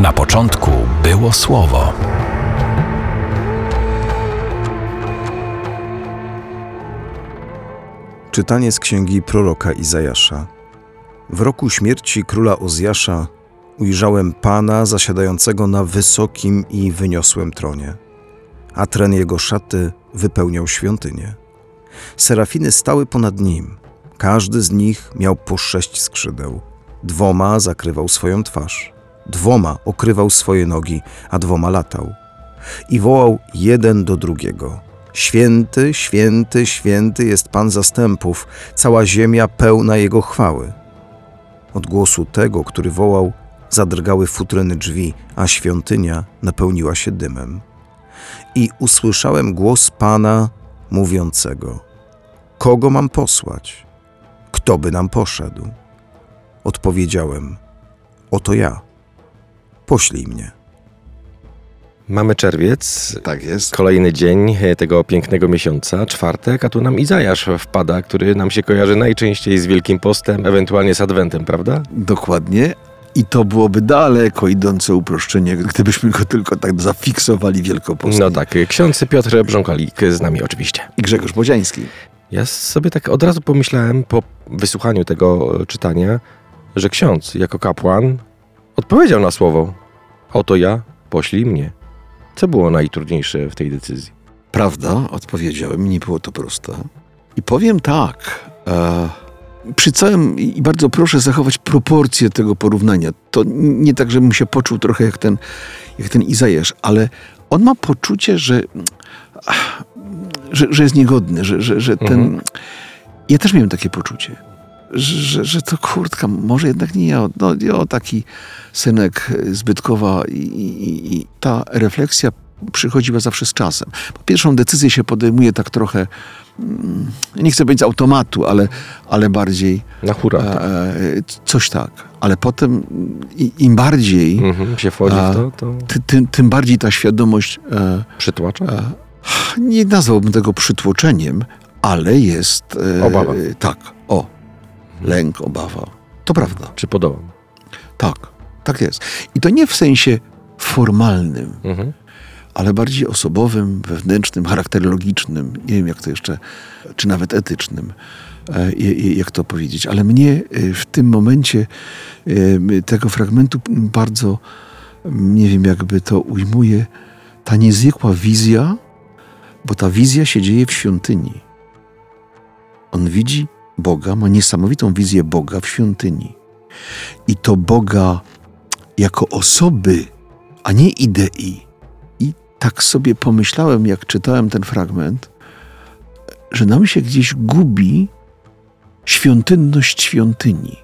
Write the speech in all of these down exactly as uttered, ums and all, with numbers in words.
Na początku było Słowo. Czytanie z księgi proroka Izajasza. W roku śmierci króla Ozjasza ujrzałem Pana zasiadającego na wysokim i wyniosłym tronie, a tren jego szaty wypełniał świątynię. Serafiny stały ponad nim. Każdy z nich miał po sześć skrzydeł. Dwoma zakrywał swoją twarz, dwoma okrywał swoje nogi, a dwoma latał. I wołał jeden do drugiego: Święty, święty, święty jest Pan zastępów, cała ziemia pełna Jego chwały. Od głosu tego, który wołał, zadrgały futryny drzwi, a świątynia napełniła się dymem. I usłyszałem głos Pana mówiącego: Kogo mam posłać? Kto by nam poszedł? Odpowiedziałem: Oto ja. Poślij mnie. Mamy czerwiec, Tak jest. kolejny dzień tego pięknego miesiąca, czwartek, a tu nam Izajasz wpada, który nam się kojarzy najczęściej z Wielkim Postem, ewentualnie z Adwentem, prawda? Dokładnie. I to byłoby daleko idące uproszczenie, gdybyśmy go tylko tak zafiksowali wielkopostnie. No tak, ksiądz Piotr Brząkalik z nami oczywiście. I Grzegorz Bodziański. Ja sobie tak od razu pomyślałem po wysłuchaniu tego czytania, że ksiądz jako kapłan odpowiedział na słowo: Oto ja, poślij mnie. Co było najtrudniejsze w tej decyzji? Prawda, odpowiedziałem, nie było to proste. I powiem tak, e, przy całym, i bardzo proszę zachować proporcje tego porównania. To nie tak, żebym się poczuł trochę jak ten, jak ten Izajasz, ale on ma poczucie, że, że, że jest niegodny, że, że, że ten... Mhm. Ja też miałem takie poczucie, że, że to kurtka, może jednak nie ja, no, ja taki synek z Bytkowa i, i, i ta refleksja przychodziła zawsze z czasem. Po pierwszą decyzję się podejmuje tak trochę, mm, nie chcę powiedzieć z automatu, ale, ale bardziej Na hura. e, coś tak. Ale potem i, im bardziej, Mhm, się wchodzi w to, to ty, tym, tym bardziej ta świadomość e, przytłacza? e, nie nazwałbym tego przytłoczeniem, ale jest... E, Obawa. Tak, o. Lęk, obawa. To prawda. Czy podobam? Tak, tak jest. I to nie w sensie formalnym, Mhm. ale bardziej osobowym, wewnętrznym, charakterologicznym, nie wiem jak to jeszcze, czy nawet etycznym, e, je- jak to powiedzieć. Ale mnie e, w tym momencie e, tego fragmentu bardzo, nie wiem jakby to ujmuje, ta niezwykła wizja, bo ta wizja się dzieje w świątyni. On widzi Boga, ma niesamowitą wizję Boga w świątyni. I to Boga jako osoby, a nie idei. I tak sobie pomyślałem, jak czytałem ten fragment, że nam się gdzieś gubi świątynność świątyni.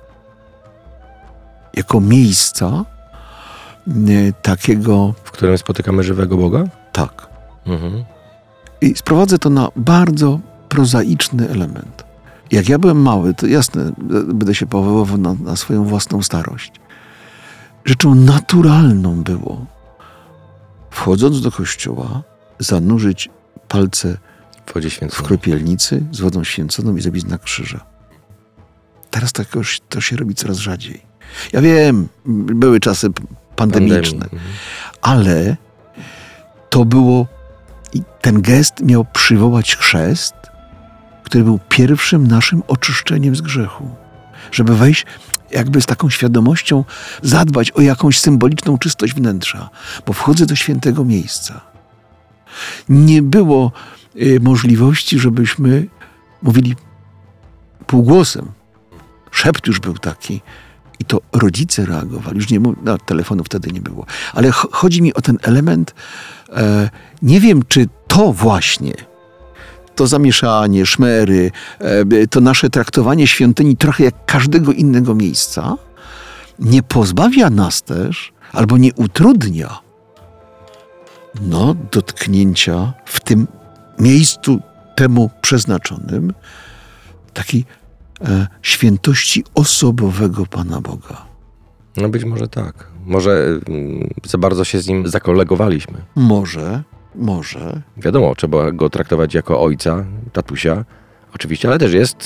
Jako miejsca nie, takiego... W którym spotykamy żywego Boga? Tak. Mhm. I sprowadzę to na bardzo prozaiczny element. Jak ja byłem mały, to jasne, będę się powoływał na, na swoją własną starość. Rzeczą naturalną było, wchodząc do kościoła, zanurzyć palce W wodzie w święconej. kropielnicy z wodą święconą i zrobić znak krzyża. Teraz to, jakoś, to się robi coraz rzadziej. Ja wiem, były czasy p- pandemiczne, Pandemii. Mhm. ale to było, i ten gest miał przywołać chrzest, który był pierwszym naszym oczyszczeniem z grzechu. Żeby wejść jakby z taką świadomością, zadbać o jakąś symboliczną czystość wnętrza, bo wchodzę do świętego miejsca. Nie było y, możliwości, żebyśmy mówili półgłosem. Szept już był taki. I to rodzice reagowali. Już nie mów, no, telefonu wtedy nie było. Ale ch- chodzi mi o ten element, e, nie wiem, czy to właśnie, to zamieszanie, szmery, e, to nasze traktowanie świątyni trochę jak każdego innego miejsca, nie pozbawia nas też, albo nie utrudnia, no, dotknięcia w tym miejscu temu przeznaczonym takiej e, świętości osobowego Pana Boga. No być może tak. Może mm, za bardzo się z nim zakolegowaliśmy. Może, może. Wiadomo, trzeba go traktować jako ojca, tatusia, oczywiście, ale też jest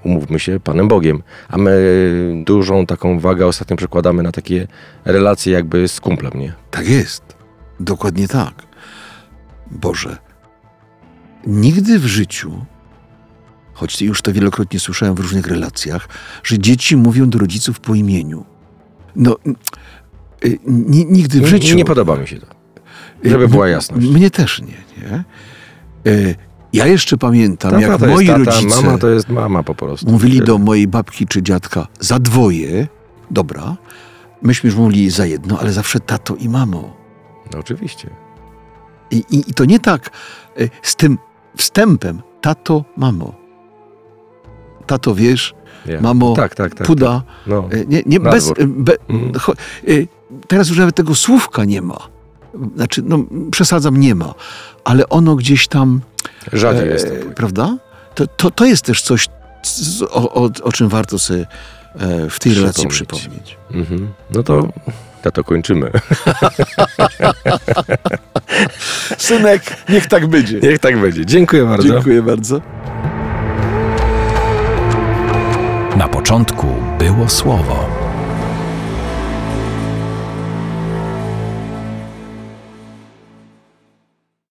umówmy się, Panem Bogiem. A my dużą taką wagę ostatnio przekładamy na takie relacje jakby z kumplem, nie? Tak jest. Dokładnie tak. Boże, nigdy w życiu, choć już to wielokrotnie słyszałem w różnych relacjach, że dzieci mówią do rodziców po imieniu. No, y, ni, nigdy w Nie, życiu... nie podoba mi się to. Żeby była jasność. Mnie też nie, nie? Y, ja jeszcze pamiętam, Tata jak to moi jest tata, rodzice mama to jest mama po prostu. mówili do mojej babki czy dziadka za dwoje, dobra, myśmy już mówili za jedno, ale zawsze tato i mamo. No oczywiście. I, i, I to nie tak y, z tym wstępem tato, mamo. Tato, wiesz, Ja. mamo, tak, tak, tak, puda. Tak. No. Y, Nie, nie, Na bez, dwór. y, be, Mhm. cho, y, teraz już nawet tego słówka nie ma. Znaczy, no przesadzam, nie ma. Ale ono gdzieś tam... Rzadziej e, jest to. Prawda? To, to, to jest też coś, z- o, o, o czym warto sobie e, w tej relacji Przypomnieć. przypomnieć. Mhm. No to, to, to kończymy. Synek, niech tak będzie. Niech tak będzie. Dziękuję bardzo. Dziękuję bardzo. Na początku było słowo.